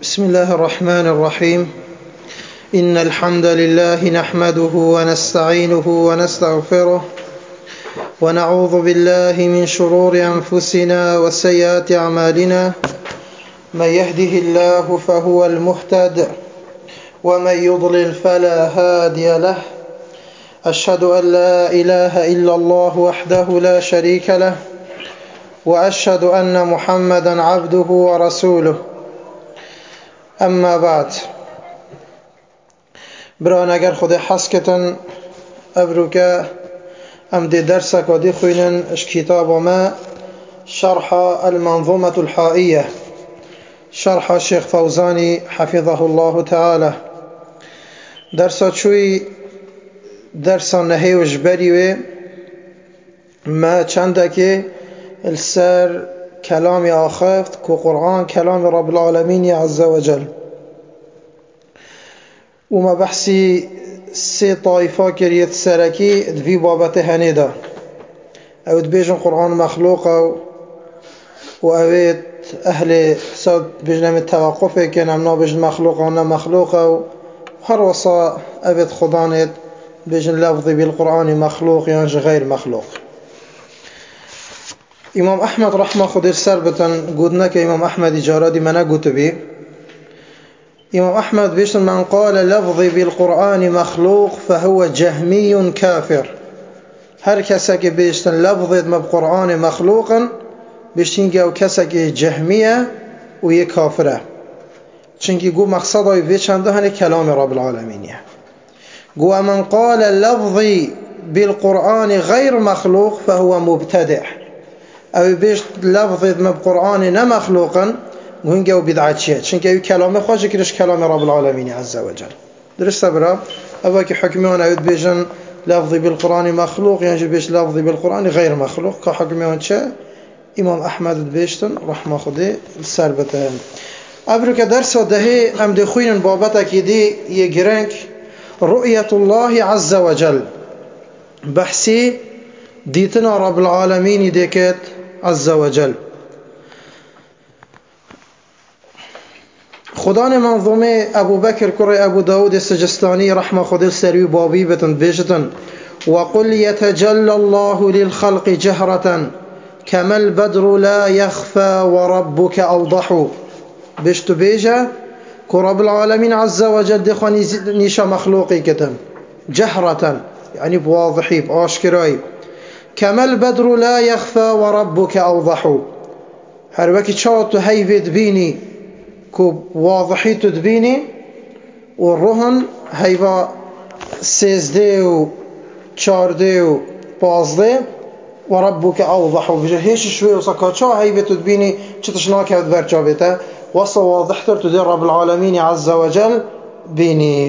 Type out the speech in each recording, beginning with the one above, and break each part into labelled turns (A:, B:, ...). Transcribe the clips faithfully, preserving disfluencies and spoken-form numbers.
A: بسم الله الرحمن الرحيم. إن الحمد لله نحمده ونستعينه ونستغفره ونعوذ بالله من شرور أنفسنا وسيئات أعمالنا. من يهده الله فهو المهتد ومن يضلل فلا هادي له. أشهد أن لا إله إلا الله وحده لا شريك له وأشهد أن محمدا عبده ورسوله. اما بعد، بران اگر خود حسکتن ابروکه ام دی درسك ودي خوينن اش كتاب ما شرح المنظومة الحائية شرح الشيخ فوزاني حفظه الله تعالى. درس شوي درس نهي وجبري ما چندك السر كلام آخفت كو قرآن كلام رب العالمين عز وجل. وما بحثي سي طائفة كريت سركي دفي بابته هنيدا او دبيجن قرآن مخلوق واويت اهل سود بجنم التوقف كان امنا بجن مخلوق وانا مخلوق وهر وصا اويت خضانت بجن لفظي بالقرآن مخلوق يعني غير مخلوق. امام احمد رحمه خدير سربتن قدنا كامام احمد اجارادي منا قلت بي امام احمد بيشن من قال لفظي بالقرآن مخلوق فهو جهمي كافر. هر كسك بيشن لفظي بالقرآن مخلوقا بيشن جو كسك جهمية ويكافرة چنكي قو مقصده بيشن ده كلام رب العالمين. قو من قال لفظي بالقرآن غير مخلوق فهو مبتدع او بيش لفظ ما بقرآن نمخلوقا وهنجا وبدعات شيء شنكا كلامه خواجه كرش كلام رب العالمين عز وجل. درست برا أباك حكميون أيود بيجن لفظي بالقرآن مخلوق يعني بيش لفظي بالقرآن غير مخلوق كحكميون شاء إمام أحمد بيشتن رحمه خدي السربتين. أبرك درس دهي أم دخوين بابتك دي يجرنك رؤية الله عز وجل بحثي ديتنا رب العالمين ديكت عز وجل. خدان منظومه ابو بكر كري ابو داود السجستاني رحمه خد السري بابي بتن بيجتن وقل يتجلى الله للخلق جهرة كما البدر لا يخفى وربك أوضح. بيشتو بيجا كرب العالمين عز وجل دخاني نيشا مخلوقي كتن جهرة يعني بواضحي باشكراي كما البدر لا يخفى وربك أوضح. هربكي شاطو هيفيد بيني كو واضحي تدبيني والرهن هيبا سيزدي و چاردي و بازدي وربك أوضح. بجهيش شوي وسكاتشا هيبا تدبيني چتشناك هاد برجابتا وصا واضحتر تدير رب العالمين عز وجل بيني.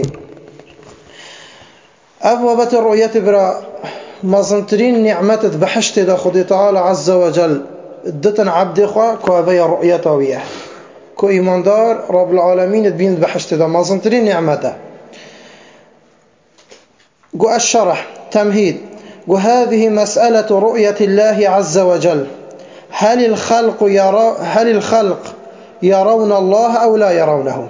A: أبوابة الرؤية برا مظنترين نعمت بحشت دا خدي تعالى عز وجل دتن عبد خوا كوابي رؤيته وياه كو إيماندار رب العالمين تبين بحشت دا مازنترين نعمته. قو الشرح تمهيد قو هذه مسألة رؤية الله عز وجل هل الخلق يرى هل الخلق يرون الله أو لا يرونه.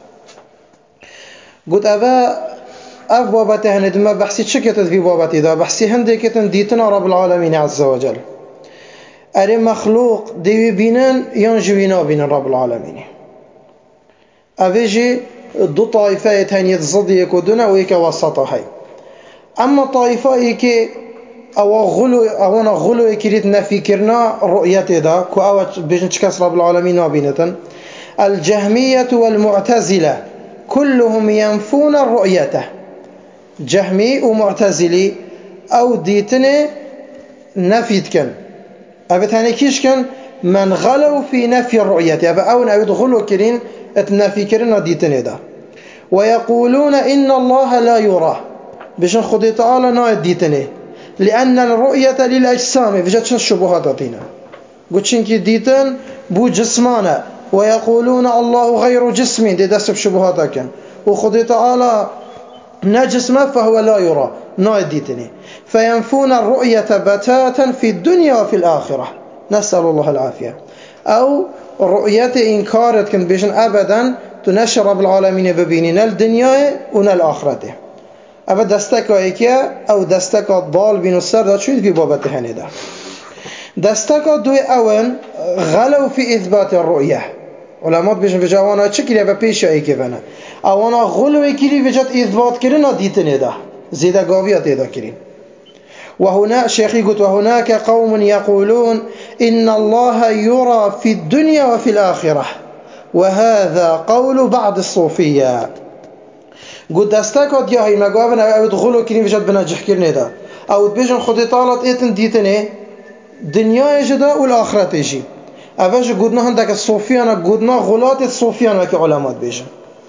A: قلت أبا أبوابته هندما بحثي شكتت في بابتي دا بحثي هندكتن ديتنا رب العالمين عز وجل أري مخلوق ديوي بينن ينجوينا بين رب العالمين. أفيجي دو طائفة تانية ضدي يكودنا ويك وسطها هاي. أما طائفة يكي أو غلو أو أنا غلو يكريت نفكرنا رؤيته دا كو أو بيجن تكسر رب العالمين وبينتن الجهمية والمعتزلة كلهم ينفون الرؤيته. جهمي ومعتزلي أو ديتني نفيتكن أبتاني كيش كان من غلوا في نفي الرؤية أبا أون أود غلو كرين اتنفي كرين ديتني دا ويقولون إن الله لا يرى بشن خدي تعالى نايد ديتني لأن الرؤية للأجسام بجتشن الشبهات دينا قلتشن كي ديتن بو جسمانا ويقولون الله غير جسم دي دسب شبهات كان وخدي تعالى نجسم فهو لا يرى نايد ديتني فينفون الرؤية بتاتا في الدنيا وفي الآخرة نسأل الله العافية. أو رؤية إنكارت كنت بيشن أبدا تنشر رب العالمين ببيني نال الدنيا ونال آخرته أبا دستك ايكيا أو دستك ضال بين السر دا شويد في بابته هنده دستك دوي أول غلو في إثبات الرؤية علماء بيجن بجاوانا چكري أبا بيش ايكي فانا أوانا غلو ايكي بجات إثبات كرنا ديتنه ده زيدا قاوية تيدا كرين وهنا شيخي قلت وهناك قوم يقولون إن الله يرى في الدنيا وفي الآخرة وهذا قول بعض الصوفية قلت استاكد يا هاي مقابنا أو تغلو كني بجد بنجح كرني ده أو تبيجن خدي طالت إيتن ديتني دنيا يجدا والآخرة يجي أفاش قلنا هندك الصوفيان قلنا غلات الصوفيان وكي علماء بيجن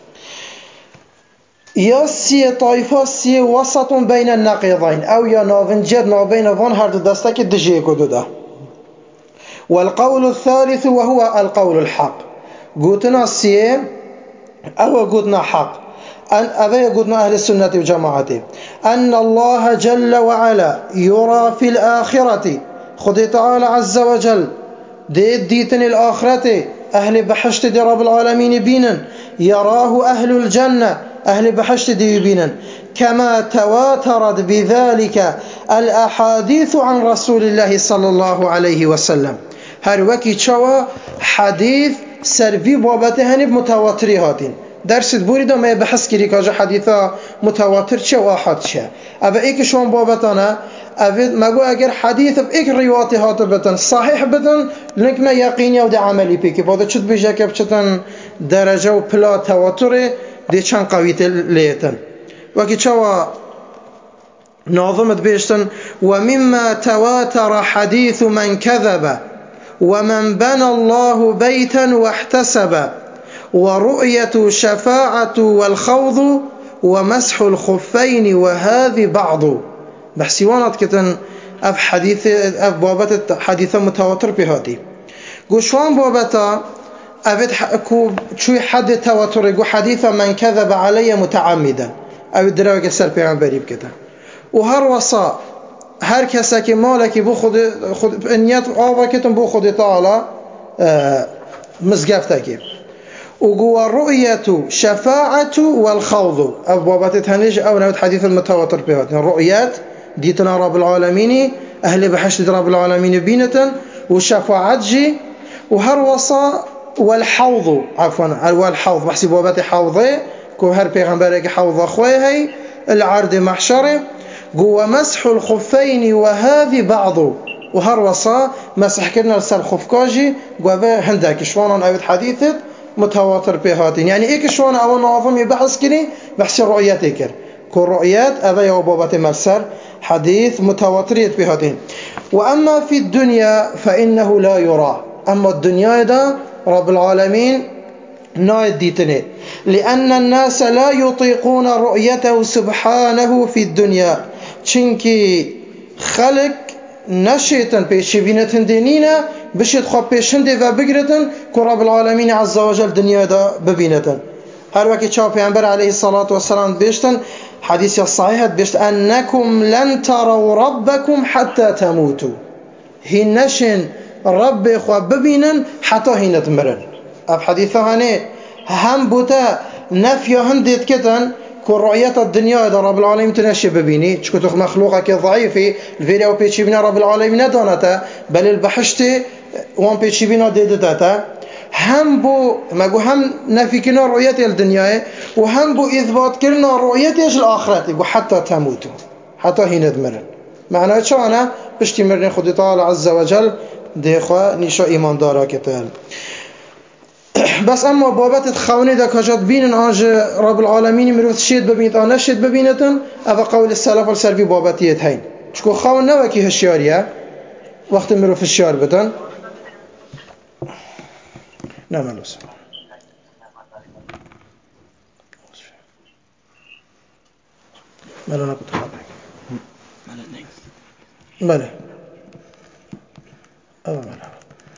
A: يا سي طائفة سي وسط بين النقيضين أو يا نافن جد ما بين ظن هرد دستك الدجي كدودا والقول الثالث وهو القول الحق قلنا سي أو قلنا حق أن أبي قلنا أهل السنة والجماعة أن الله جل وعلا يرى في الآخرة خذ تعالى عز وجل ديت ديتن الآخرة أهل بحشت دي رب العالمين بينا يراه أهل الجنة أهل بحشت دي بينا كما تواترت بذلك الأحاديث عن رسول الله صلى الله عليه وسلم هر وكي تشوى حديث سرفي بابتهن بمتواتري هاتين درس بوري دا ما بحث كري كاجا حديثا متواتر چه و آحاد چه أبا ايك شوان بابتانا أبد مگو اگر حديث بإيك رواتي هات بتن صحيح بتن لنك ما يقيني و دا عملي بيكي بادا چد بيجا كب چتن درجة و پلا تواتره دي چند قويت ليتن وكي چوا ناظمت بيشتن ومما تواتر حديث من كذب ومن بنى الله بيتا واحتسب ورؤية شفاعة والخوض ومسح الخفين وهذه بعض بحسيوانات كتن أف حديث أف بابت حديثة متواتر بهاتي قوشوان بابتا أفد كو شوي حد تواتر يقول حديثة من كذب علي متعمدا أو الدراجة السر بيعنبري بكتا وهر وصا هر كساك مالك بو خد خد انيات آوا كتن بو خد تعالى آه مزقفتك وقوى الرؤية شفاعة والخوض أبوابات تهنج أو نوت حديث المتواتر بهات الرؤيات ديتنا رب العالمين أهل بحشد رب العالمين بينة وشفاعة جي وهروصا والحوض عفوا والحوض بحسي بوابات حوضي كو هر بيغنبارك حوض أخوي العرض محشره قوى مسح الخفين وهذه بعض وهروصا مسح كرنا لسال خفكاجي قوى هندك شوانا أود حديثة متواتر بهاتين يعني إيك شوانا أو نظام يبحث كني بحث الرؤيات إيكر كل رؤيات أبا وبابات مرسل حديث متواترية بهاتين وأما في الدنيا فإنه لا يرى أما الدنيا ده رب العالمين نايد ديتني لأن الناس لا يطيقون رؤيته سبحانه في الدنيا چنكي خلق نشيتن بيشيبينتن دينينا بشيت خواب بيشنده و بگرتن که رب العالمين عز وجل دنيا دا ببينتن هر وكي چاو پیغمبر عليه الصلاة والسلام بيشتن حديث الصحيح بيشت أنكم لن تروا ربكم حتى تموتوا هي نشن رب خواب ببينن حتى هي نتمرن اف حديثة هاني هم بوتا نفيا هندت كتن كل رؤية الدنيا دا رب العالمين تنشي ببيني تشكتوخ مخلوقك ضعيفي الفيديو بيتشي بنا رب العالمين دانتا بل البحشتي وان بيتشي بنا ديدتا هم بو ماقو هم نفي كنا رؤية الدنيا وهم بو إثبات كنا رؤية الآخرة حتى تموتوا حتى هي ندمرن معنى شو أنا بشتي مرن خد تعالى عز وجل ديخوا نشا إيمان دارا كتال بس اما بابت تخوني دا كجات بين آج رب العالمين مروت شيد ببينت آنا شيد ببينتن او قول السلف والسلفي بابتيت هين شكو خون نوكي هشياريه وقت مروف الشيار بدن نعم لوس مالا نكو تخابك مالا نيكس مالا او مالا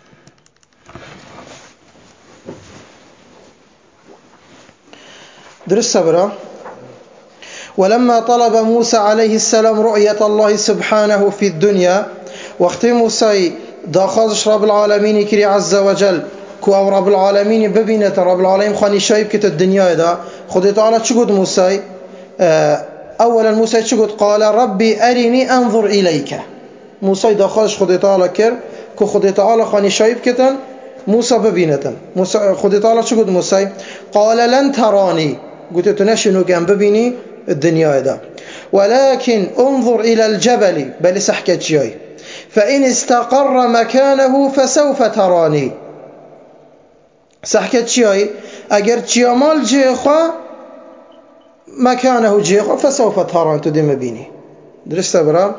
A: درس صبرا ولما طلب موسى عليه السلام رؤية الله سبحانه في الدنيا وقت موسى داخلش رب العالمين كري عز وجل كو او رب العالمين ببينة رب العالمين خاني شايب كت الدنيا دا خدي تعالى تشقد موسى اولا موسى تشقد قال ربي ارني انظر اليك موسى داخلش خدي تعالى كر كو خدي تعالى خاني شايب كتن موسى ببينة موسى خدي تعالى تشقد موسى قال لن تراني قلت تنشنو كان ببيني الدنيا دا ولكن انظر الى الجبل بل سحكت شيء فإن استقر مكانه فسوف تراني سحكت شيء أجر جمال جيخا مكانه جيخا فسوف تراني تدم بيني درست برا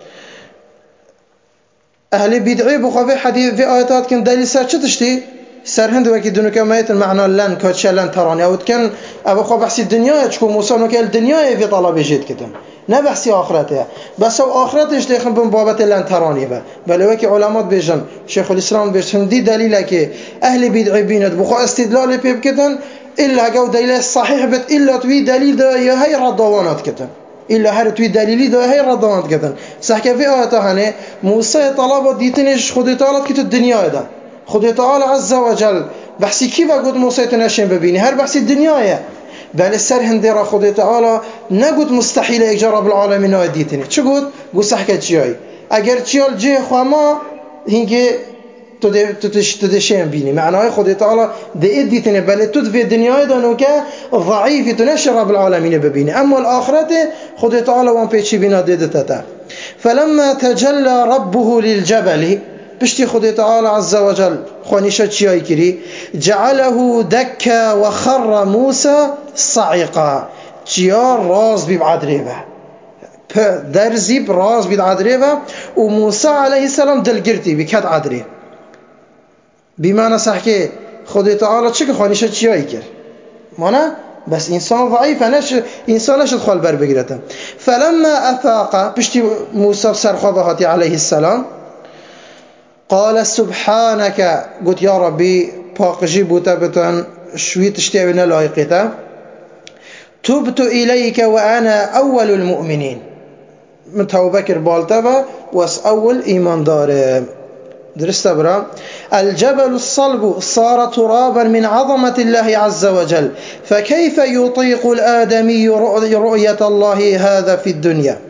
A: أهل بدعي بخوا في حديث في آيات كان دليل سر تشتي سر هند وكي دونك مايت المعنى لن كاتش لن تراني أو كان أبو خوا بحسي الدنيا تكون موسى نكال الدنيا في طلب جيد كتم نبحثي آخرتها بس هو آخرتش تيخن بمبابة لن تراني با بل وكي علامات بيجن شيخ الإسلام بيجن دي دليل كي أهل بدعي بيند بخوا استدلال بيب كتن إلا جو دليل الصحيح بت إلا توي دليل دا هي رضوانات كتن إلا هر توي دليلي دا هي رضوانات كتن سحكي في آياتها هني موسى طلب ديتنش خدي طالت كت الدنيا دا خدي تعالى عز وجل بحسي كيف أقول موسى تنشين ببيني هر بحسي الدنيا بل السر هندي را خدي تعالى نقول مستحيل إجرب العالمين وديتني شو قلت قل سحكت شيء أجر شيء الجي خما هنجي تدش تدشين بيني معناه خدي تعالى ده اديتني بل تد في الدنيا ده نوكا ضعيف تنشر رب العالمين ببيني أما الآخرة خدي تعالى وان بيتشي بنا ديدتها فلما تجلى ربه للجبل بشتي خدي تعالى عز وجل خوانيشة شيء كري جعله دكا وخر موسى صعقا جيار راز ببعدريبه درزي براز ببعدريبه وموسى عليه السلام دلقرتي بكاد عدري بمعنى صحكي خدي تعالى تشك خوانيشة شيء كر مانا بس إنسان ضعيف أناش إنسان نش تدخل بر بقرته فلما أفاق بشتي موسى سرخبهاتي عليه السلام قال سبحانك قلت يا ربي باقجي بوتابتا شوي تشتعبنا لايقتا تبت إليك وأنا أول المؤمنين من توبكر بالتبا واس أول إيمان دار درست برا الجبل الصلب صار ترابا من عظمة الله عز وجل فكيف يطيق الآدمي رؤية الله هذا في الدنيا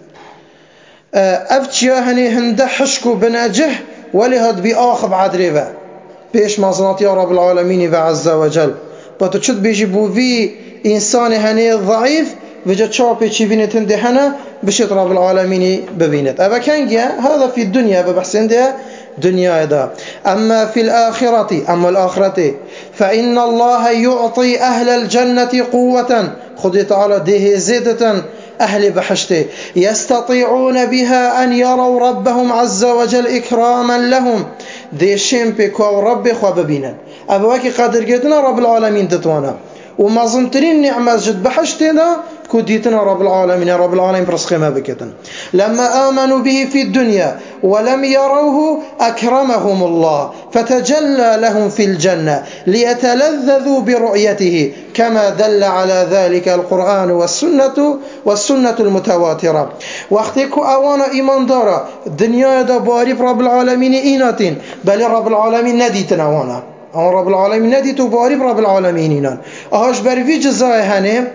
A: أفتشيهني هندحشكو بنجه ولهد بآخب عدريبا بيش مازنات يا رب العالمين عز وجل باتشد بيجي بوفي إنسان هني ضعيف وجد شابي تشيفينت هندي هنا بشت رب العالمين ببينت أبا كان هذا في الدنيا ببحسن ده دنيا دا أما في الآخرة أما الآخرة فإن الله يعطي أهل الجنة قوة خذ تعالى ده زيدة أهل بحشته يستطيعون بها أن يروا ربهم عز وجل إكراما لهم دي شمبك ورب خواببينا أبواكي قادر قدنا رب العالمين تتوانا وما ظنترين نعمة جد بحشتنا كديتنا رب العالمين يا رب العالمين برسخي ما بكتن لما آمنوا به في الدنيا ولم يروه أكرمهم الله فتجلى لهم في الجنة ليتلذذوا برؤيته كما دل على ذلك القرآن والسنة والسنة المتواترة واختيكو أوانا إيمان دارا الدنيا دا باريب رب العالمين إيناتين بل رب العالمين نديتنا وانا أما رب العالمين نديتو باريب رب العالمين إينان أهاش برفي جزاي هنه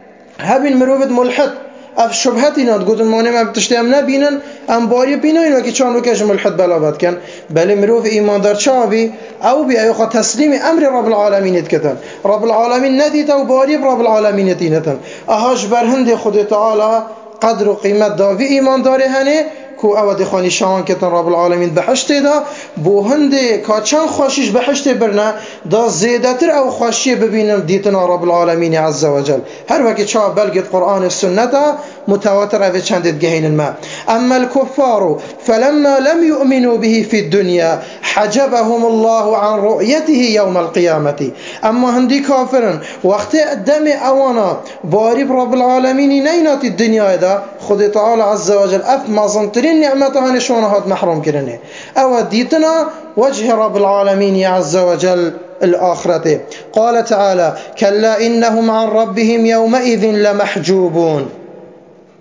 A: هبين مروفد ملحد اف شبهتنا تقول المانع ما بتشتهم نبينا ام باري بينين وكي كانوا كاش ملحد بلاغات كان بل مروف ايمان دار شابي او بي ايقا تسليم امر رب العالمين يتكتن رب العالمين نديته وباري برب العالمين يتينتن اهاش برهند خد تعالى قدر وقيمة دا في ايمان داره هنه كو اودي خاني شان كتن رب العالمين بحشته دا بو هنده كاچان خوشيش بحشته برنا دا زيدتر او خوشي ببينم ديتنا رب العالمين عز وجل هر وقت شا بلغت قرآن السنة متواتر اوه چندت جهين الماء اما الكفار فلما لم يؤمنوا به في الدنيا حجبهم الله عن رؤيته يوم القيامة اما هندي كافرن وقت دم اوانا بارب رب العالمين نينات الدنيا دا خد تعالى عز وجل اف ما زنترين نعمتها نشونها محروم كرنه او ديتنا وجه رب العالمين عز وجل الآخرة قال تعالى كلا إنهم عن ربهم يومئذ لمحجوبون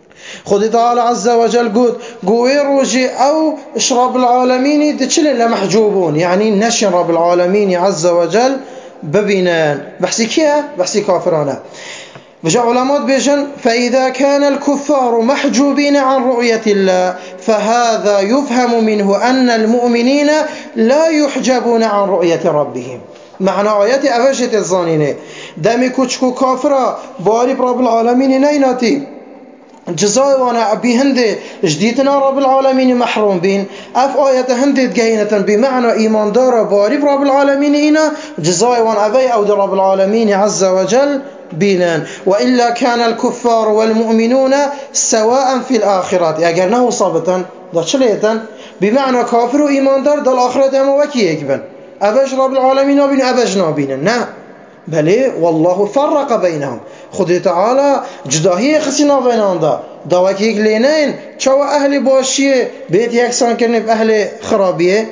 A: خدي تعالى عز وجل قد قوي روجي أو إش رب العالمين دتشل لمحجوبون يعني نشن رب العالمين عز وجل ببنان بحسي كيا بحسي كافرانا. بجاء علماء بيجن فإذا كان الكفار محجوبين عن رؤية الله فهذا يفهم منه أن المؤمنين لا يحجبون عن رؤية ربهم. معنى آيات أفشت الظانين دامي كوشكو كافرة باري رب العالمين نيناتي جزاء وانا بهند جديدنا رب العالمين محروم بين اف آيات هند جاينة بمعنى ايمان دار باري رب العالمين إنا جزاء وانا ابي او رب العالمين عز وجل بينان. وإلا كان الكفار والمؤمنون سواء في الآخرة اجرناه صابتا دشليتا بمعنى كافر وايمان دار دل الآخرة ما وكي يكبن ابج رب العالمين وبين ابجنا بينن نا بله والله فرق بينهم. خدي تعالى جداهي خسنا بينهم دا دواكيك لينين شو أهل باشية بيت يكسان كرنب أهل خرابية.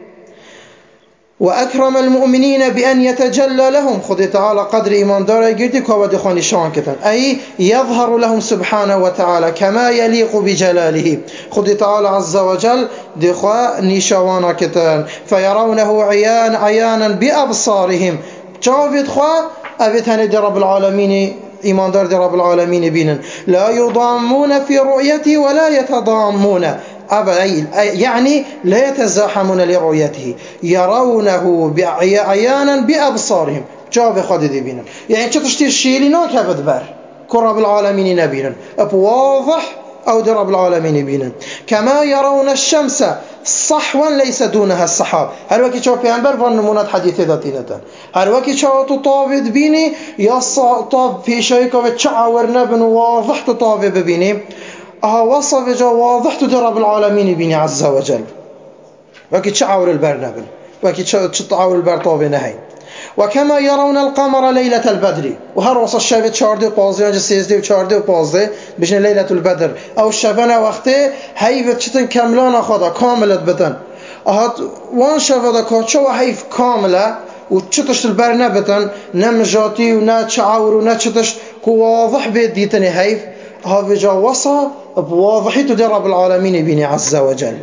A: وأكرم المؤمنين بأن يتجلى لهم. خدي تعالى قدر إيمان دار يجدك ودخان شان كتن أي يظهر لهم سبحانه وتعالى كما يليق بجلاله. خدي تعالى عز وجل دخوا نشوانا كتن فيرونه عيان عيانا بأبصارهم جافت خوا أبيت هندي رب العالمين إيمان دار دي رب العالمين بينا لا يضامون في رؤيته ولا يتضامون أبا يعني لا يتزاحمون لرؤيته يرونه عيانا بأبصارهم جافت خوا دي بينا يعني تشتي الشيء لناك هفت بار كرب العالمين نبينا واضح أو دي رب العالمين بينا كما يرون الشمس صحوا ليس دونها السحاب. هل وكي شو بيعنبر فنمونات حديثة ذاتينة هل وكي شو تطابد بيني يصطاب في شيء وتشعور نبن واضح تطابد بيني أها وصف جا واضح تدرب العالمين بيني عز وجل وكي تشعور البر نبن وكي تشعور البر طابي نهي. وكما يرون القمر ليلة البدر وهر وصل الشافة شاردي وبازي ونجا سيزدي وشاردي وبازي بجن ليلة البدر أو الشافنا وقته هيفت شتن كاملانا خدا كاملت بتن أهات وان شافة دا كاتشو هيف كاملة وتشتش البرنا بتن نمجاتي ونا تشعور ونا تشتش كواضح بيت ديتني هيف ها بجا وصا بواضحي تدي رب العالمين بيني عز وجل.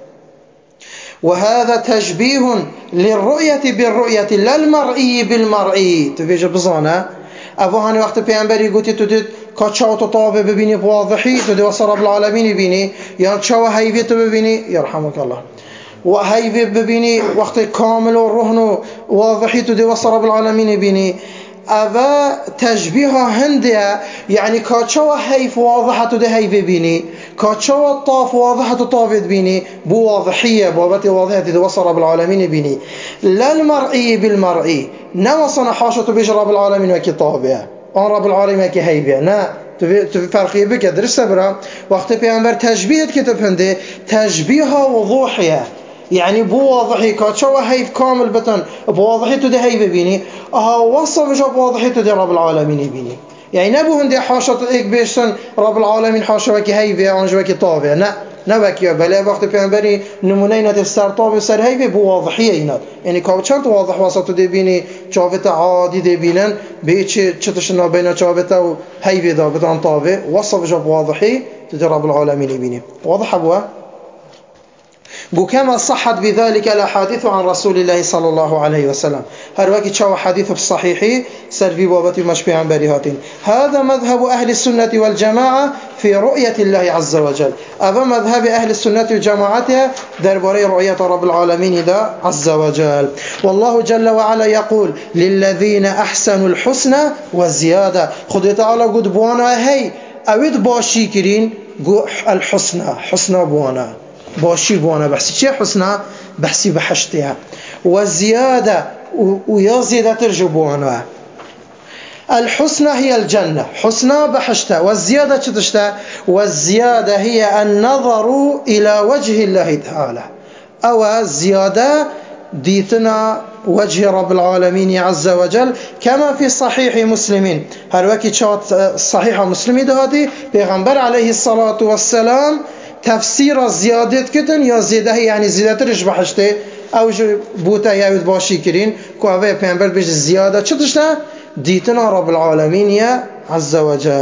A: وهذا تشبيه للرؤية بالرؤية لا المرئي بالمرئي. تفيج بزانا أبو هاني وقت بيعنبري قلت تدد كاتشاو تطابه ببيني بواضحي تدي وصل رب العالمين بيني يعني تشاو هايفيت ببيني يرحمك الله وهايفيت ببيني وقت كامل ورهن واضحي تدي وصل رب العالمين بيني أبا تشبيهها هندية يعني كاتشوا هيف واضحة تدي هيف بيني كاتشوا الطاف واضحة طافت بيني بو واضحية بوابتي واضحة تدي وصل رب العالمين بيني لا المرئي بالمرئي نوصنا حاشة بيش رب العالمين وكي طابها أن رب العالمين وكي هيفها نا تفي فرقية بك درس سبرا وقت بيعنبر تشبيه كتب هندي تشبيهها وضوحها يعني بو واضحي كاتشوا هيف كامل بتن بواضحي تدي هيف بيني أها وصف جاب واضحي تدي رب العالمين بيني يعني نبو هندي حاشة إيك بيشتن رب العالمين حاشة وكي هيفي عنج وكي طافي نا نبكي بلا وقت بيعنبري نمونينة السر طافي سر هيفي بو واضحية يعني كاتشانت واضح وسط دي بيني جافتا عادي دي بينن بيتش تشتشنا بين جافتا وهيفي دا بتن طافي وصف جاب واضحي تدي رب العالمين بيني واضح أبوه وكما صحت بذلك الأحاديث عن رسول الله صلى الله عليه وسلم هر وقت شو حديث الصحيح سرفي بابتي مشبه عن بريهاتين. هذا مذهب أهل السنة والجماعة في رؤية الله عز وجل. أبا مذهب أهل السنة والجماعة درباري رؤية رب العالمين دا عز وجل. والله جل وعلا يقول للذين أحسنوا الحسنى وزيادة. خذ تعالى قد بوانا هي أود باشي كرين الحسنى حسنى بوانا باشي بوانا بحسي شيء حسنى بحسي بحشتها والزيادة ويزيد ترجبوانا. الحسنى هي الجنة حسنى بحشتها والزيادة تشتها والزيادة هي النظر إلى وجه الله تعالى أو الزيادة ديتنا وجه رب العالمين عز وجل كما في صحيح مسلمين. هل وكي شات صحيح مسلمين هذه بيغمبر عليه الصلاة والسلام تفسير الزيادة كتن يا زيادة يعني زيادة رش بحشته أو بوتا يعود باشي كرين كوهوه بيعنبر بيش الزيادة چطشتا ديتنا رب العالمين يا عز وجل.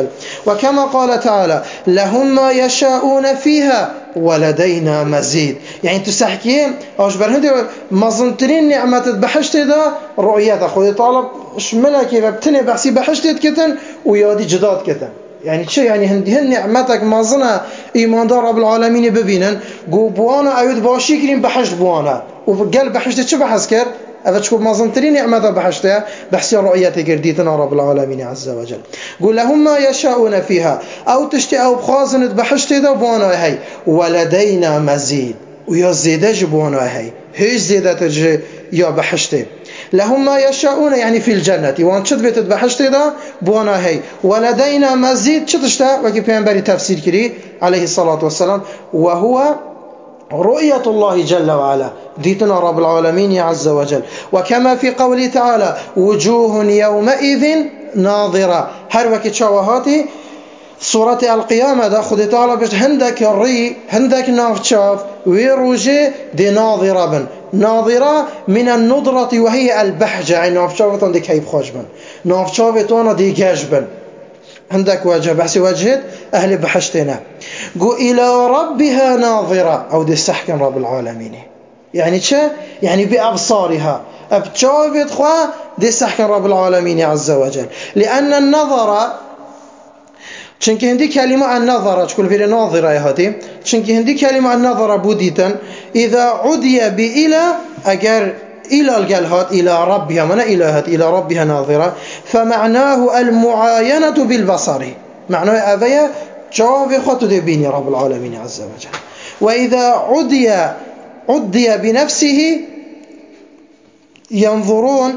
A: وكما قال تعالى لهم ما يشاءون فيها ولدينا مزيد. يعني تسحكي أوش برهندي مظنترين نعمة بحشت ده رؤية خذي طالب شملك ببتني بحسي بحشت كتن ويادي جداد كتن. يعني شيء يعني هندي هن نعمتك مازنة إيمان دار رب العالمين ببينن جو بوانا أيود باشي كريم بحشت بوانا وقال بحشت شو بحس كر أفتشكو مازنترين نعمة بحشتها بحسي رؤية كرديتنا رب العالمين عز وجل. قول لهم ما يشاءون فيها أو تشتي أو بخازنت بحشت ده بوانا هاي ولدينا مزيد ويا زيادة جبوانا هاي هيش زيادة تجي يا بحشته. لهم ما يشاءون يعني في الجنة وان شد بيت بحشته ده بوانا هاي ولدينا مزيد شتشتا وكي بيانبري تفسير كري عليه الصلاة والسلام وهو رؤية الله جل وعلا ديتنا رب العالمين عز وجل. وكما في قوله تعالى وجوه يومئذ ناظرة هر وكي تشاوهاتي سورة القيامة دا خذ تعالى بش هندك الري هندك نافشاف ويروجي دي ناظرة بن ناظرة من النضرة وهي البحجة يعني نافشافتون دي كيف خوشبن نافشافتون دي جاجبن عندك وجه بحسي وجهت أهل بحشتنا قو إلى ربها ناظرة أو دي السحكن رب العالمين يعني شا يعني بأبصارها أبتشافت خوا دي السحكن رب العالمين عز وجل. لأن النظر چونكي هندي كلمة النظر تقول في ناظرة يا هاتي چونكي هندي كلمة النظر بوديتا إذا عدي بإلى أجر إلى الجلهات إلى ربها من إلهات إلى ربها ناظرة فمعناه المعاينة بالبصر معناه أبيا جواب خطو بيني رب العالمين عز وجل. وإذا عدي عدي بنفسه ينظرون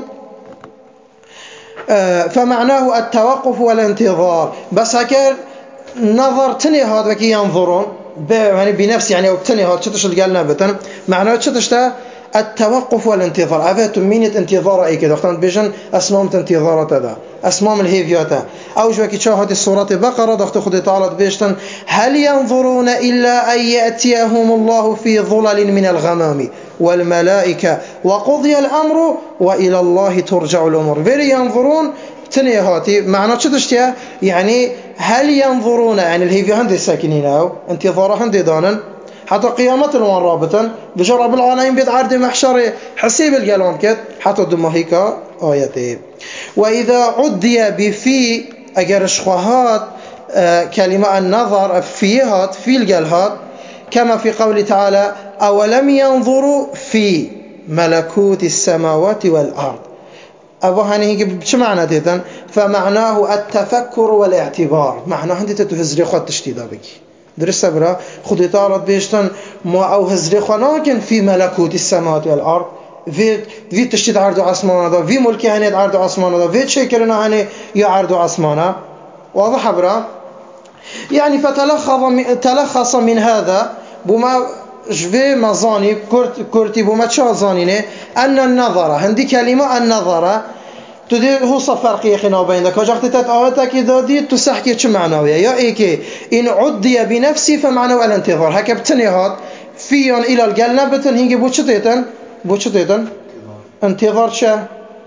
A: فمعناه التوقف والانتظار بس هكذا نظر تني هذا وكي ينظرون يعني بنفس يعني أو تني هذا شتش قالنا بتن معناه شتش التوقف والانتظار أفات مينة انتظار أي كده اختان بيجن أسمام انتظارات هذا أسمام الهيفيات أو جو كي تشاهد السورة بقرة دخت خد تعالى بيجتن هل ينظرون إلا أن يأتيهم الله في ظلل من الغمام والملائكة وقضي الأمر وإلى الله ترجع الأمور فيري ينظرون تني هاتي معنى شتشتيا يعني هل ينظرون يعني الهيفي هندي الساكنين أو انتظار هندي دانا حتى قيامة الوان رابطا بجرب العالمين بيت عرض محشر حسيب القلام كت حتى دمهيكا آياتي. وإذا عدي بفي أجر شخوهات آه كلمة النظر فيهات في القلهات كما في قول تعالى أولم ينظروا في ملكوت السماوات والأرض أبو هنيجي بشو معنى تيتن فمعناه التفكر والاعتبار معناه أنت تهزري خد تشتيدا بك درست برا خدي طالت بيشتن ما أو هزري خناكن في ملكوت السماوات والأرض في في تشتيد عرض عصمانه ده في ملكي هني عرض عصمانه ده في شيء كرنا هني يعرض عصمانه واضح برا يعني فتلخص تلخص من هذا بما جوي مزاني كرت كرتي بما تشا زانينه أن النظر هندي كلمة النظر تدي هو فرقية خنا بينك وجهت تتأوتك إذا دي تسحكي شو معناه يا إيكي إن عدي بنفسي فمعناه الانتظار هكا بتنهاد فيون إلى الجنة بتنهيجي بوشتيتن بوشتيتن انتظار شا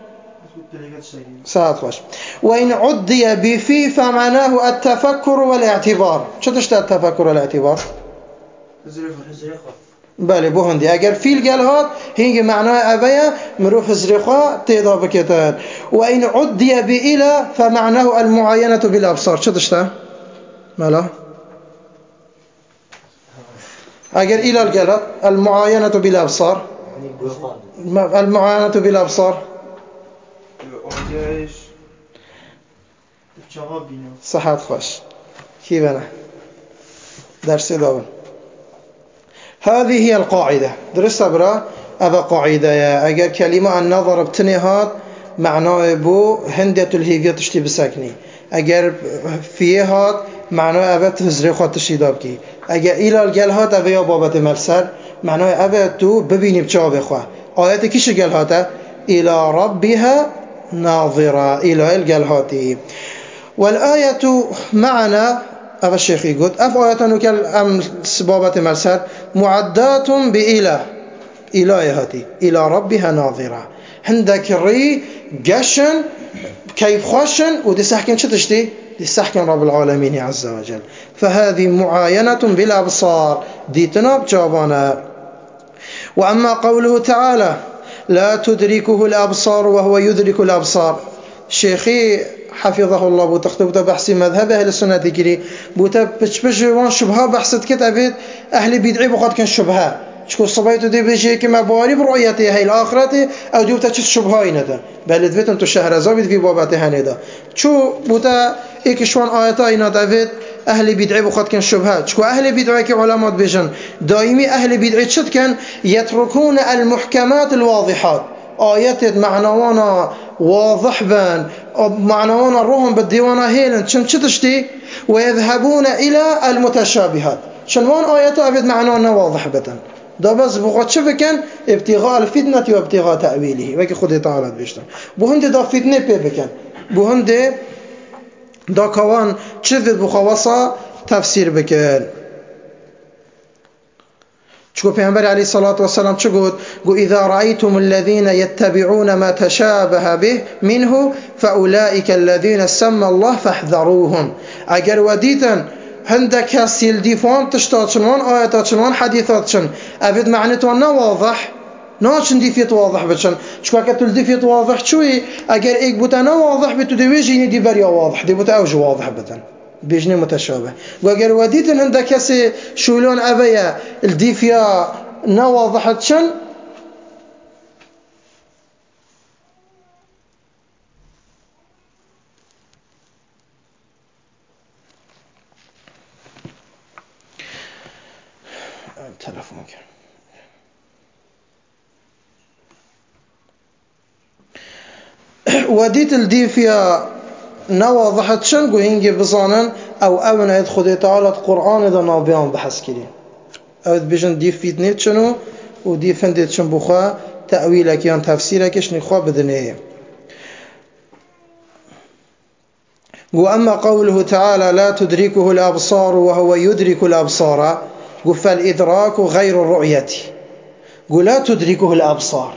A: ساعات خوش. وإن عدي بفي فمعناه التفكر والاعتبار شو تشتى التفكر والاعتبار بله بو هندي اگر فيل قال هات هيجي معناه أبيا مروف زريخا تيدا بكتان. وإن عدي بإلى فمعناه المعاينة بالأبصار شو تشتى مالا اگر إلى القلب المعاينة بالأبصار المعاينة بالأبصار صحات خوش كيف أنا درس دابن هذه هي القاعدة درست برا أبا قاعدة يا أجر كلمة النظر بتنهات معناه بو هندة الهيفية تشتي بساكني أجر فيهات معناه أبا تفزري خات تشتي دابكي أجر إلى الجلهات أبا يا بابا ملسر معناه أبا تو ببيني بجاب خواه آيات كيش جلهاته إلى ربها ناظرة إلى الجلهاتي. والآية معنا أبا الشيخ يقول أف آياتنا كالأم سبابة مرسل معدات بإله إلهاتي إلى ربها ناظرة عندك الري قشن كيف خشن ودي سحكين شو تشتي دي سحكن رب العالمين عز وجل. فهذه معاينة بالأبصار دي تناب جابانا. وأما قوله تعالى لا تدركه الأبصار وهو يدرك الأبصار، شيخي حفظه الله بوتختبت بحثي مذهب أهل السنة كري بوتا بتشبش وان شبهة بحثت كتابت أهل بدعي بقد كان شبهة شكو الصبيت دي بيجي كما بواري برؤيته هاي الآخرة أو دوبتا تشس شبهة إندا بل ذبتن تو شهر زابد في بابته هندا شو بوتا إيكشوان آياتا إندا ذبت أهل بدعي بقد كان شبهة شكو أهل بدعي كعلامات بيجن دائمي أهل بدعي شد كان يتركون المحكمات الواضحات آيات معنوانا واضح بان معنوانا روهم بالديوانا هيلن شن شتشتي ويذهبون إلى المتشابهات شنوان آيات أبد معنوانا واضح بتن ده بس بغض شفكن ابتغاء الفتنة وابتغاء تأويله وكي خذي تعالى بيشتن بوهند ده فتنة بيبكن بوهند ده كوان شفت بخواصة تفسير بكن. شكو پیغمبر علیه الصلاة والسلام چه گفت؟ گو اذا رأيتم الذين يتبعون ما تشابه به منه فأولئك الذين سمى الله فاحذروهم. اگر ودیتن هنده کسیل دیفان تشتاد شنوان آیتات شنوان حدیثات شن افید معنیتوان نا واضح ناچن دیفیت واضح بچن شكو اگر تل دیفیت واضح چوی اگر ایک بوتا نا واضح بتو دویجینی دی بریا واضح دی بوتا اوج واضح بتن بيجني متشابه. وقال وديت عند كسي شولون أبيا الديفيا نواضحت شن تلفونك وديت الديفيا نواضحت شن قوهنجي بزانن أو أبنى يدخل تعالى القرآن إذا نابيان بحث كري أو بيجن دي فيتنيت شنو ودي فندت شن بخوا تأويلك يان تفسيرك شنو خوا بدنيه. وأما قوله تعالى لا تدركه الأبصار وهو يدرك الأبصار فالإدراك غير الرؤية. لا تدركه الأبصار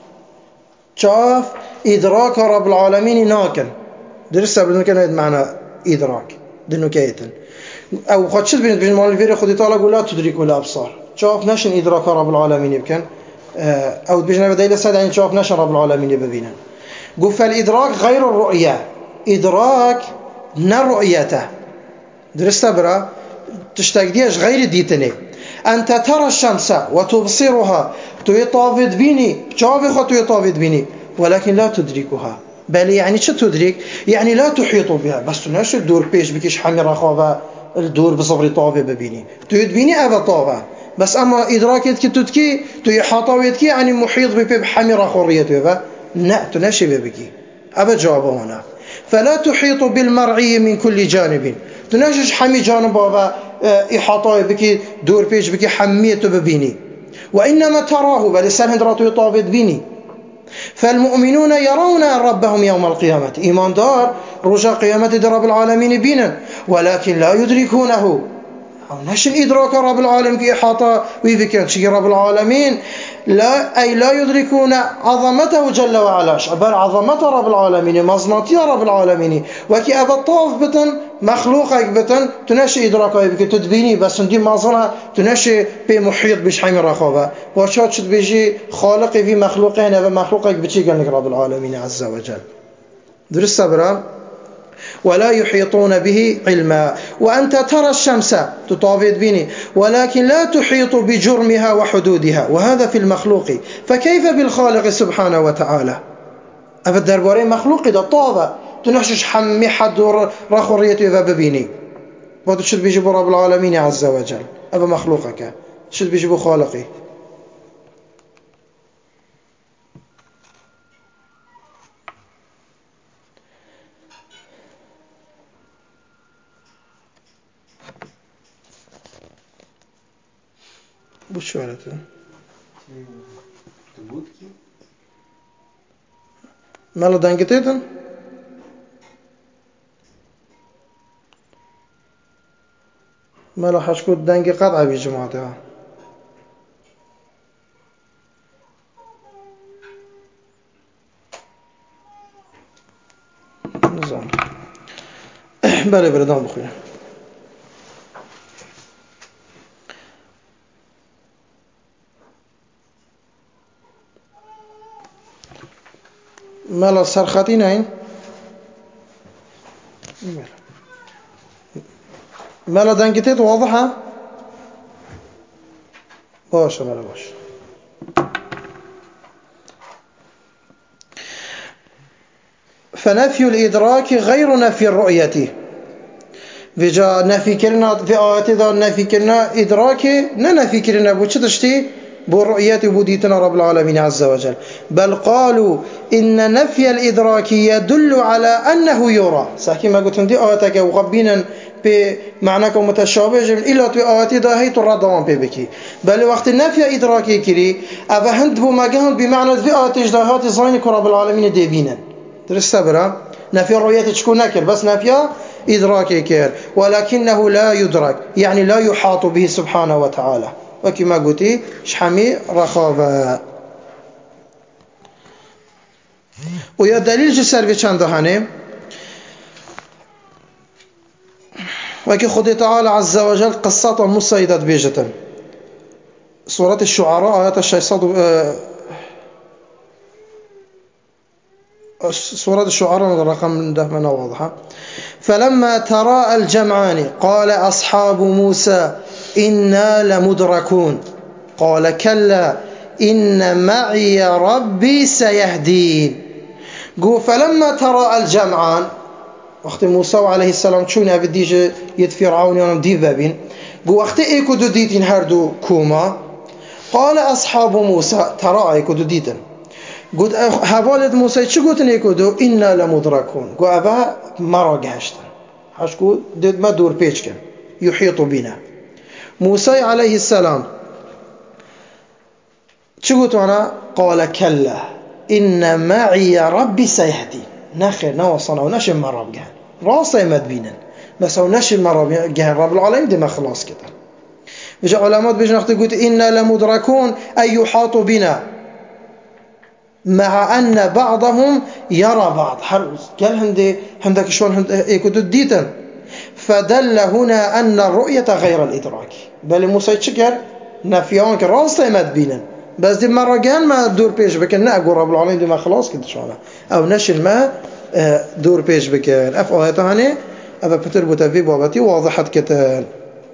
A: شاف إدراك رب العالمين ناكن درست قبل كان معنى إدراك دنو كيتن أو قد شد بين بين مال فيري خدي تعالى لا تدركه الأبصار شاف نشن إدراك رب العالمين يمكن أو بيجنا بداية سادة يعني شاف نشن رب العالمين يبينا. قل فالإدراك غير الرؤية إدراك نرؤيته درست برا تشتاقديش غير ديتني أنت ترى الشمس وتبصرها تيطافد بيني شافي خطو يطافد بيني ولكن لا تدركها. بل يعني شو تدرك؟ يعني لا تحيط بها بس تناش الدور بيش بكيش حمير خابا الدور بصبري طافي ببيني تريد بيني أبا طافا بس أما إدراكت كتتكي تيحاطويتكي يعني محيط ببيب حمير خوريته لا تناشي ببكي أبا جوابه هنا. فلا تحيط بالمرعي من كل جانب تناشش حمي جانب بابا إحاطوي بكي دور بيش بكي حميته ببيني وإنما تراه بل السنهدرات يطافد بيني. فالمؤمنون يرون ربهم يوم القيامة إيمان دار رجاء قيامة رب العالمين بينا ولكن لا يدركونه أو نشن إدراك رب العالمين كي إحاطة ويفكر شيء رب العالمين لا أي لا يدركون عظمته جل وعلا بل عظمة رب العالمين مزناتي رب العالمين وكي أبا الطاف بتن مخلوقك بتن تنشي إدراكه بكي تدبيني بس ندي مازنة تنشي بمحيط بش حمي رخابة وشات شد بيجي خالقي في مخلوقين هذا مخلوقك بتشي قال لك رب العالمين عز وجل درست برام ولا يحيطون به علما. وأنت ترى الشمس تطابد بني ولكن لا تحيط بجرمها وحدودها وهذا في المخلوق فكيف بالخالق سبحانه وتعالى. أبدا الدرباري مخلوق إذا طابة تنحشش حمي حد رخوريته إذا ببيني بعد شد بيجيب رب العالمين عز وجل أبا مخلوقك شد بيجيب خالقي. بوش ورته مالا دنگتيتن مالا حشكو دنگ قطعه بي جماعتها نظام بله بردان بخوره. مالا سرخطی نین مالا دنگتت واضحة باشه مالا باشه. فنفي الإدراك غير نفي الرؤية. بجا نفي كرنا في آيات ذا نفي كرنا إدراك ننفي كرنا بوشتشتي بالرؤية بوديتنا رب العالمين عز وجل، بل قالوا إن نفي الإدراك يدل على أنه يرى. ساكي ما قلت دي آياتك وغبينا بمعناك متشابه إلا في آيات ذا هي تردوان ببكي، بل وقت نفي إدراكي كري أبهند بما جهن بمعنى في آيات جداهات زينك رب العالمين ديبينا درست برا. نفي الرؤية تشكون نكر بس نفي إدراكي كير، ولكنه لا يدرك يعني لا يحاط به سبحانه وتعالى. وكما قلتي شحمي رخابة. ويا دليل جسر في چند هانه وكي خد تعالى عز وجل قصة مصيدة بيجة سورة الشعراء آيات الشيصاد سورة الشعراء الرقم ده من واضحة. فلما تراءى الجمعان قال أصحاب موسى إنا لمدركون قال كلا إن معي ربي سيهدين. قو فلما تراءى الجمعان وقت موسى عليه السلام شون بديج يد فرعون يوم دي بابين قو وقت ايكو دو ديتين هردو كوما قال أصحاب موسى تراءى ايكو دو ديتن قلت هوالد موسى چه قلتن ايكو دو إنا لمدركون قو أبا مرا قهشتن حش قو دد ما دور بيش كن يحيط بنا. موسى عليه السلام شو قلت أنا قال كلا إن معي ربي سيهدي. نخير نوصنا ونشم مرة بجهن راسه مدبينا بس هو نشم مرة بجهن رب العالمين دي ما خلاص كده. بيجي علامات بيجي نختي قلت إنا لمدركون أي يحاط بنا مع أن بعضهم يرى بعض قال هندي هندك شلون هند يكودوا ديتا. فدل هنا أن الرؤية غير الإدراك، بل موسى شكر نفيان كراسة مدبينا بس دي مرة جان ما دور بيش بكن نأقول رب العالمين دي ما خلاص كده شوانا أو نشل ما دور بيش بكن أف آياته هني أبا بتر بتفي بابتي واضحة كتان.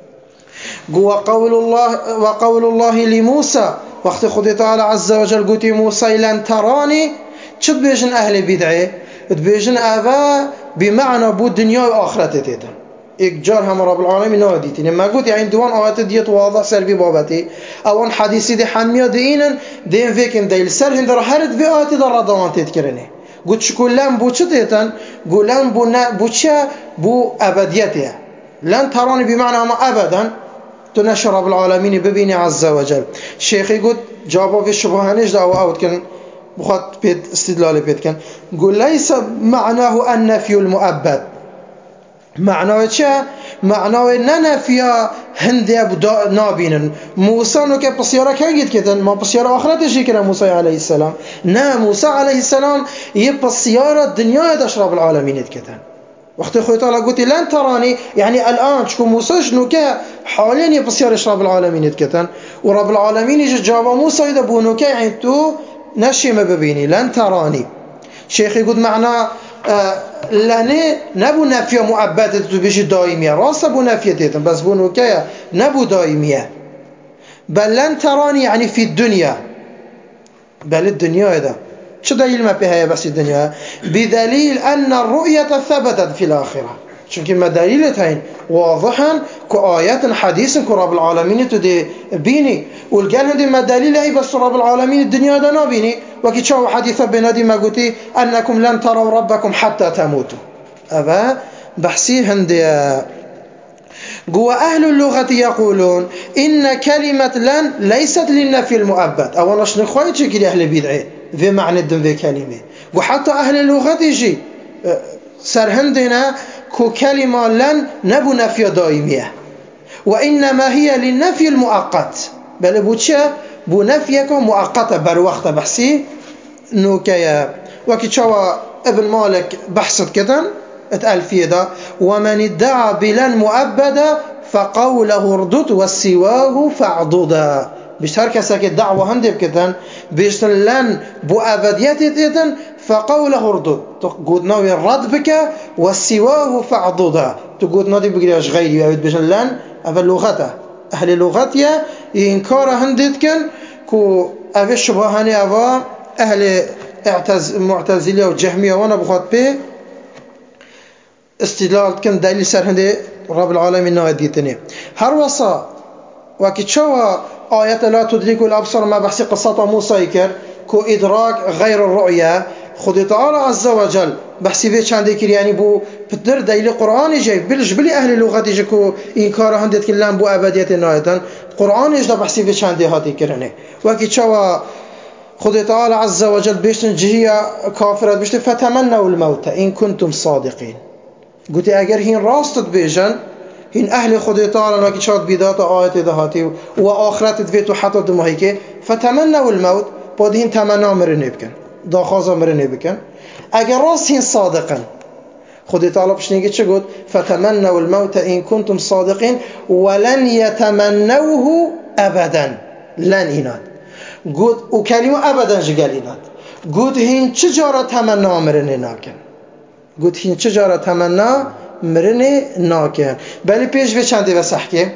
A: قوى قول الله وقول الله لموسى وقت خد تعالى عز وجل قلت موسى لن تراني شد بيجن أهل بدعي بيجن أبا بمعنى بود دنيا وآخرته تيتا إجار هم رب العالمين ناديتين ما قلت يعني دوان آيات ديت واضح سر في بابتي أوان حديثي دي حمية دينا دين فيكن ديل سر هند رحرت في آيات در رضوان تتكرني قلت شكول لن بو چتيتا قل لن بو, بو چه بو أبديته لن تراني بمعنى ما أبدا تنشر رب العالمين ببيني عز وجل. شيخي قلت جابه في الشبهانيش دعوة أود كان بخط بيت استدلال بيت كان قل ليس معناه النفي المؤبد. معناه چه؟ معناه ننفي هندي نابين موسى نوكي بصيارة كاقيد كتن ما بصيارة آخرتش يكنا موسى عليه السلام نا موسى عليه السلام يبصيارة الدنيا يدشرب العالمين كتن. وقت أخوي تعالى قلت لن تراني يعني الآن تكون موسى شنوكا حاليا يبصيار رب العالمين يتكتن ورب العالمين يجي جاب موسى يدبو نوكا يعني تو نشي ما ببيني لن تراني. شيخ يقول معنى آه لاني نبو نفيا مؤبدة بيجي دائمية راس بو نفيا بس بو نوكا نبو دائمية بل لن تراني يعني في الدنيا بل الدنيا هذا شو دليل ما بها بس الدنيا بدليل أن الرؤية ثبتت في الآخرة چونكي ما دليلتين واضحا كآيات حديث كرب العالمين تدي بيني والقال هذه ما دليل هي بس رب العالمين الدنيا ده نابيني وكي شو حديث بنادي ما قلتي أنكم لن تروا ربكم حتى تموتوا أبا بحسي هندي قوى أهل اللغة يقولون إن كلمة لن ليست للنفي المؤبد أو نشن خويت شكل أهل بدعي في معنى الدم في كلمة وحتى أهل اللغة يجي سرهندنا كو كلمة لن نبو نفي دائمية وإنما هي للنفي المؤقت بل بوتشا بو نفيك مؤقتة بر وقت بحسي نوكيا وكي شوى ابن مالك بحثت كذا الألفية دا ومن ادعى بلن مؤبدا فقوله اردد والسواه فاعضدا بيشتر كساك الدعوة هندب كتن بيشتر لن بو أبديتي تيتن فقوله اردد تقول ناوي الرد بك والسواه فاعضدا تقول نادي بقريش غيري وعيد بيشتر لن أفل لغته أهل لغتيا إنكار هندد كن كو أفل شبهاني أفا أهل اعتز معتزلية وجهمية وانا بخوات بي استدلال كن دليل سر هندي رب العالمين ناديتني هر وصا وكي تشوى آيات لا تدرك الأبصر ما بحث قصة موسى يكر كو إدراك غير الرؤية خد تعالى عز وجل بحثي في چند كر يعني بو بدر دليل قرآن جاي بلش بلي أهل اللغة جاي كو إنكار هندت كلام بو أبدية نايتن قرآن جدا بحثي في چند هاتي كرني وكي تشوى خد تعالى عز وجل بيشتن جهية كافرة بيشتن فتمنوا الموت إن كنتم صادقين قلت اگر هين راستت بيجن هين أهل خد تعالى وكي شاد بيدات آيات دهاتي وآخرت دفيتو حتى دمهيك فتمنوا الموت بعد هين تمنى مرنه بكن داخازا مرنه بكن اگر راست هين صادقا خد تعالى بشنيجي چه قلت فتمنوا الموت إن كنتم صادقين ولن يتمنوه أبدا لن إناد قلت وكلمة أبدا جقال إناد قلت هين چجارة تمنى مرنه ناكن قلت هين چجارة تمنى مرنه ناكن بلی پیش به چنده و سحکه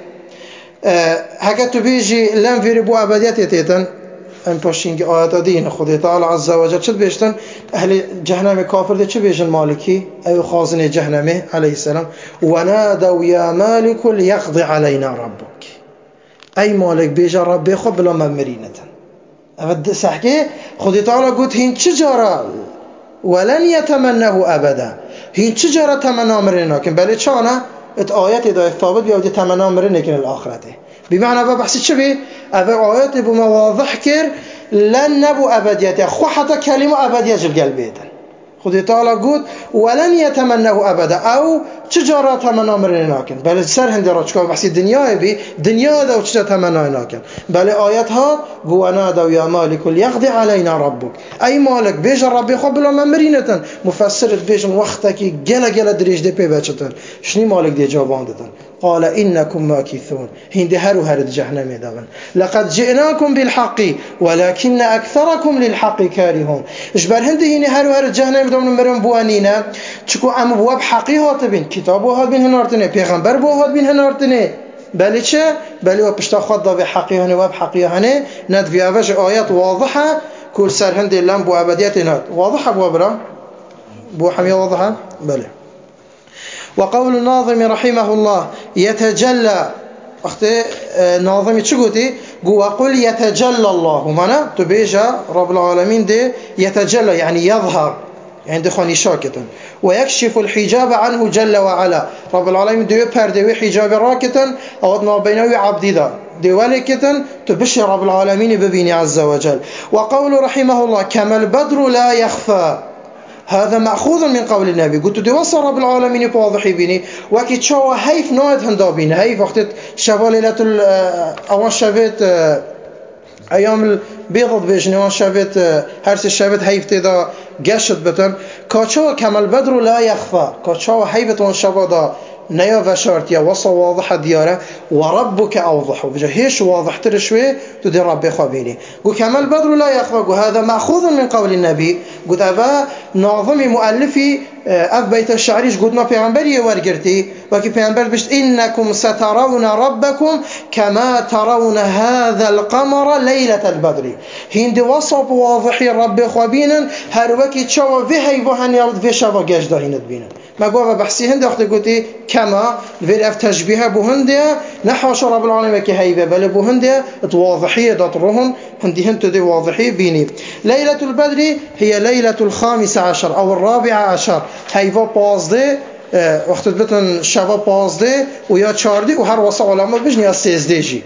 A: هکا تو بیجی لم فیری بو عبادیت یتیتن ام پاشینگ آیات دین خود تعالی عز و جل چد بیشتن اهل جهنم کافر ده چه بیشن مالکی ای خازن جهنمه علیه السلام ونادوا یا مالک لیقضی علینا ربک ای مالک بیجا ربی خود بلا ممرینتن افد سحکه خود تعالی قلت هین چجارا ولن يتمنه ابدا هين چجارة تمنى مرنا لكن بل چانا ات آيات دا ثابت بيودي تمنى مرنا لكن الآخرته بمعنى ابا بحثي چه بي ابا آيات بما واضح كر لن نبو أبديته خو حتى كلمة أبدية جل قلبيتا خذ تعالى قد ولن يتمنه أبدا أو چجارة تمنى مرنا لكن بل سر هندي راجكا بحثي دنيا بي دنيا دا وچجا تمنى لكن بل آياتها ونادوا يا مالك ليقضي علينا ربك أي مالك بيجا ربي خب بلا ممرينة مفسرت بيجن وقتك جل جل دريج دي بي بچتن شني مالك دي جوابان دتن قال إنكم ماكثون هندي هرو هرد جهنم دابن لقد جئناكم بالحق ولكن أكثركم للحق كارهون إجبار هندي هني هرو هرد جهنم دابن مرم بوانينا چكو أم بواب حقي هاتبين كتاب هات بين هنارتنه پیغمبر بو هات بين هنارتنه بلی چه؟ بلی و پشتا خود دا به حقیقانه و بحقیقانه ند في اوش آیات واضحه كل سر هندي اللام بو عبديات نات واضحه بو برا بو حمية واضحه بلی وقول الناظم رحمه الله يتجلى اختي ناظمي چه قوتي قو وقل يتجلى الله مانا تبيجا رب العالمين دي يتجلى يعني يظهر عند خاني شاكتا ويكشف الحجاب عنه جل وعلا رب العالمين ديو پردوي حجاب راكتا او ما بينه عبدي دا ديوالي كتا تبشر رب العالمين ببيني عز وجل وقول رحمه الله كما البدر لا يخفى هذا مأخوذ من قول النبي قلت دي وصل رب العالمين بواضحي بيني وكي تشوى هيف نواد هندابين هيف وقت شفا ليلة اوان شفت ايام البيض بيجني وان شفت هرس الشفت هيف تدا قشت بتن كاتشوى كما البدر لا يخفى كاتشوى هيفت وان شفا دا نيا وشارت يا وصا واضحة ديارة وربك أوضح وبجا هيش واضح ترشوي تدي ربي خبيني قل كما البدر لا يخفى قل هذا مأخوذ من قول النبي قل أبا ناظمي مؤلفي أف بيت الشعريش قلنا بيغنبري ورقرتي وكي بيغنبر بشت إنكم سترون ربكم كما ترون هذا القمر ليلة البدر هندي وصف واضحي ربي خبينا هروكي تشوى في هيبوهن يالد في شفا قاش داهين تبينا ما قوة بحثي هندي وقت قلتي كما في اف تشبيه بهندي نحوش رب العالمين كي هيبه بل بهندي تواضحية دطرهم هندي هندي دي واضحية بيني ليلة البدر هي ليلة الخامس عشر أو الرابع عشر هيفا بازده وقت بتن شبا بازده ويا چاردي وهر وصا علامة بجني السيزده جي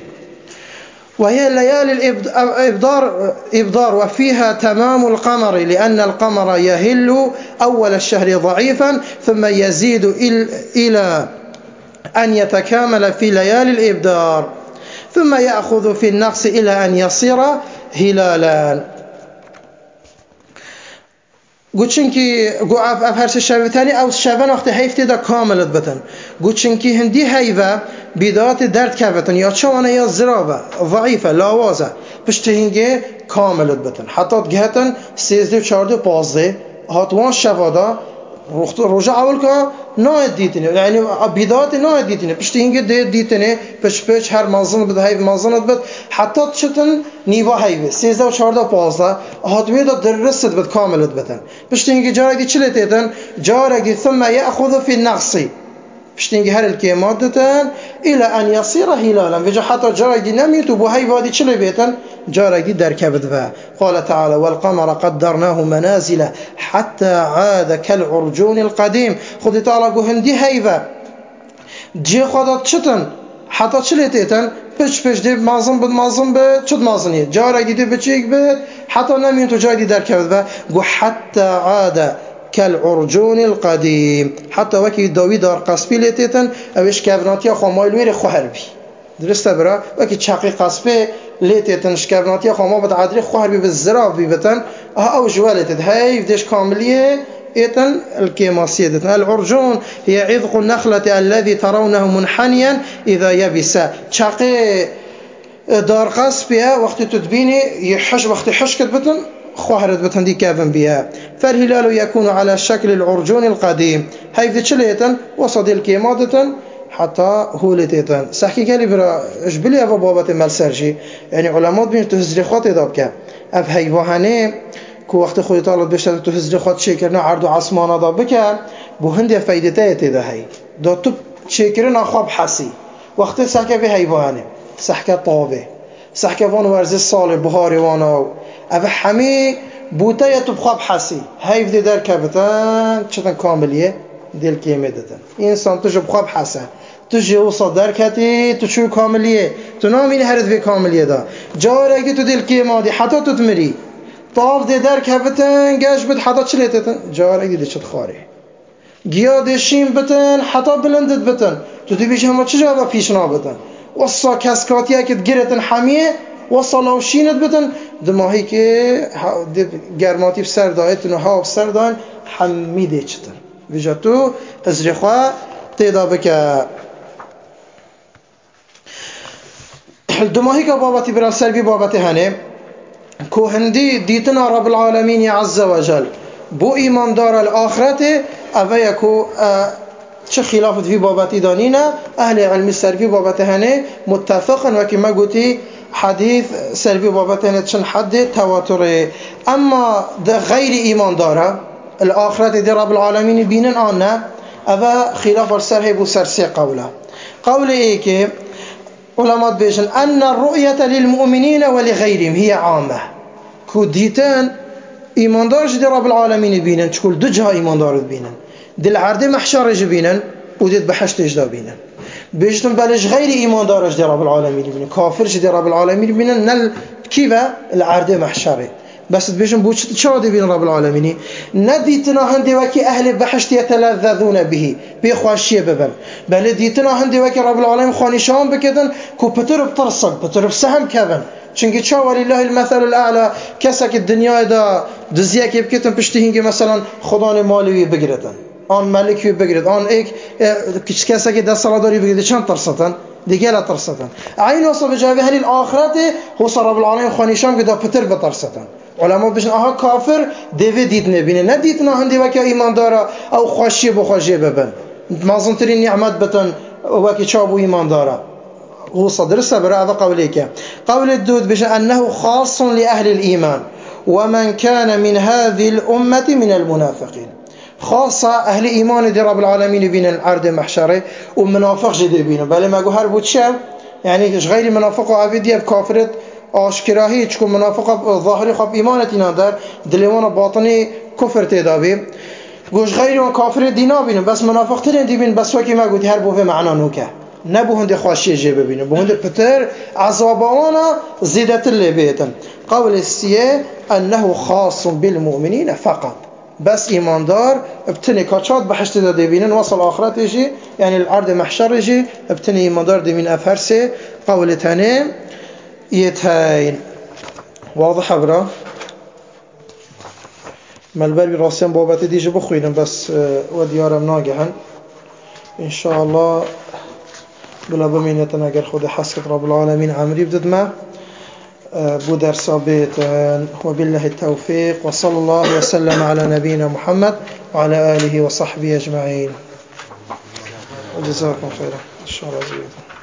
A: وهي ليالي الإبدار إبدار وفيها تمام القمر لأن القمر يهل أول الشهر ضعيفا ثم يزيد إلى أن يتكامل في ليالي الإبدار ثم يأخذ في النقص إلى أن يصير هلالا قلت شنكي قو أف أف هرس الشبه تاني أو الشبه وقت هيفتي دا كاملت بتن قلت شنكي هندي هيفا بداية درد كبتن يا شوانا يا زرابة ضعيفة لاوازة بشتهنجي كاملت بتن حتى تجهتن سيزدي وشاردي وبازدي هاتوان شفادا رخت رجع أول كا نايد ديتني يعني بداية نايد ديتني بشتهنجي ديت ديتني بش بش هر مازن بده هيف مازن بد حتى تشتن نيفا هيف سيزدي وشاردي وبازده هاتوان دا درست بد كاملت بتن بشتهنجي جارك دي چلتيتن جارك دي ثم يأخذ في النقص بشتنجي هر الكيمات دتن إلى أن يصير هلالا بيجا حتى جارك دي نميت وبهاي وادي چلي بيتن جارك دي دركبت بها قال تعالى والقمر قدرناه منازل حتى عاد كالعرجون القديم خد تعالى قهندي هيفا جي خدت شتن حتى چلي تيتن بش بش دي مازن بد مازن بد چد مازنية جارك دي بچيك بد حتى نميت وجارك دي دركبت بها قو حتى عاد كالعرجون القديم حتى وكي داوود دار قصبي لتيتن اوش كابناتيا خمايل وير خوهربي درسته برا وكي تشاقي قصبي لتيتن شكابناتيا خما بتعدري خوهربي بالزراف بيبتن اه او جوالتت هاي فديش كامليه ايتن الكيماسيه دتن العرجون هي عذق النخله الذي ترونه منحنيا اذا يبس تشاقي دار قصبي وقت تدبيني يحش وقت حشكت بتن خواهرت بتندي كافن بها فالهلال يكون على شكل العرجون القديم هاي في تشليتن وصدي الكيمادتن حتى هولتيتن سحكي قالي برا ايش بلي ابا بابات مالسرجي يعني علماء بين تهزريخات دابك اب هيوهانه كو وقت خوي طالب بيش تهزريخات شيكرنا عرض عصمانه دابك بو هندي فايدته تده هي دو تو شيكرنا خوب حسي وقت سحكي في هيوهانه سحكي طابه سحكي وان ورزي صالح بهاري وانا اوه همه بوته تو بخواب حسی هیف دی در کبتن چطن کاملیه دل کیمه دتن انسان تو جو بخواب حسه تو جو صدر کتی تو شو کاملیه تو نامین هرد به کاملیه دا جاره که تو دل کیمه دی حتی تو تمری طاف دی در کبتن گش بد حتی چلیتتن جاره دی چت خاره گیا دشیم بتن حتی بلندت بتن تو دی بیش همه چجا با پیش نابتن وصا کسکاتیه که گرتن حمیه وصلوا شينت بتن دماهي که گرماتی بسر دایتن و ها بسر داین حمیده چتن ویجاتو ازرخوا تیدا بکه دماهي که بابتی برا سر بی بابتی هنه که هندی دیتنا رب العالمین عز وجل بو ایمان دار الآخرت اوه یکو چه خلافت في بابتی دانینا اهل علم سر بی بابتی هنه متفقن وکی ما گوتی حديث سلبي بابتين تشن حد تواتر اما غير ايمان داره الاخرت دي رب العالمين بينن انا ابا خلاف السر هي بو سرسي قوله قول ايه كي علماء بيجن ان الرؤيه للمؤمنين ولغيرهم هي عامه كوديتان ايمان دار دي رب العالمين بينن تقول دجها ايمان دار بينن دل عرض محشر بينن وديت بحشت اجدا بينن بيجتم بلش غير إيمان دارج دي رب العالمين بينن كافرش دي رب العالمين بينن نل كيفا العرض محشره بس بيجتم بوش شادي بين رب العالمين نديتنا هندي وكي أهل بحشت يتلذذون به بيخواشيه ببن بل ديتنا هندي وكي رب العالمين خانشان بكدن كو بتر بترصد بتر بسهم كبن چونكي چا ولله المثل الأعلى كسك الدنيا دا دزيك يبكتن بشتهنجي مثلا خدان مالوي بگردن آن ملکی بگیرد آن ایک کسی که دست سالاداری بگیرد چند ترساتن دیگه لا ترساتن عین وصف جوابه هل الآخرت هو رب العالمین خانیشان که دا پتر بترساتن علما بشن آها کافر دیوی دید نبینه ندید نه هندی وکی ایمان داره او خوشی بخوشی ببن مازنترین نعمت بتن وکی چابو ایمان داره هو صدر السبر هذا قوليك قول الدود بشن أنه خاص لأهل الإيمان ومن كان من هذه الأمة من المنافقين خاصة أهل إيمان دي رب العالمين بين الأرض محشره ومنافق جدي بينه بل ما جوهر بوتشاو يعني إيش غير منافق عبيدية بكافرة آشكراهي تكون منافق ظاهري خب إيمانتنا در دلوان باطني كفر تدابي جوش غير وكافر دينا بينه بس منافق ترين دي بين بس وكي ما قلت هر بوه معنا نوكه نبو هندي خواشي جيبه بينه بو هندي بتر عذابوانا زيدت اللي بيتن قول السيه أنه خاص بالمؤمنين فقط بس ایماندار ابتنی کاچات بحشت داده بینن وصل آخرت يجي يعني الأرض محشر يجي ابتني ایماندار دي من أفرسه قولتاني يتهين واضح برا ملبر براسيان بابت ديجي بخوينم بس وديارم ناجحا إن شاء الله بلا بمينتنا أجر خود حسكت رب العالمين عمري بدد ما بودر صابيت وبالله التوفيق وصلى الله وسلم على نبينا محمد وعلى آله وصحبه أجمعين وجزاكم خيرا إن شاء الله.